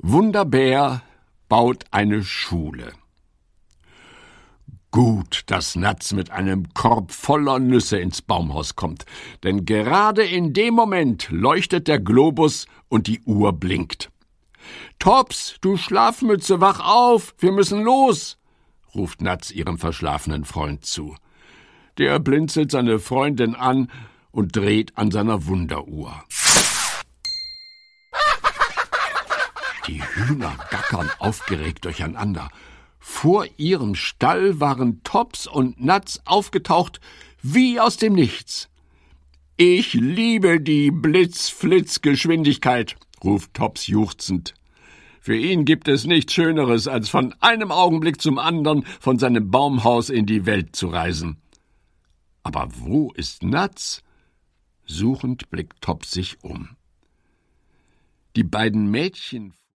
Wunderbär baut eine Schule. Gut, dass Natz mit einem Korb voller Nüsse ins Baumhaus kommt, denn gerade in dem Moment leuchtet der Globus und die Uhr blinkt. »Tops, du Schlafmütze, wach auf, wir müssen los«, ruft Natz ihrem verschlafenen Freund zu. Der blinzelt seine Freundin an und dreht an seiner Wunderuhr. Die Hühner gackern aufgeregt durcheinander. Vor ihrem Stall waren Tops und Natz aufgetaucht wie aus dem Nichts. »Ich liebe die Blitz-Flitz-Geschwindigkeit«, ruft Tops juchzend. Für ihn gibt es nichts Schöneres, als von einem Augenblick zum anderen von seinem Baumhaus in die Welt zu reisen. Aber wo ist Natz? Suchend blickt Tops sich um. Die beiden Mädchen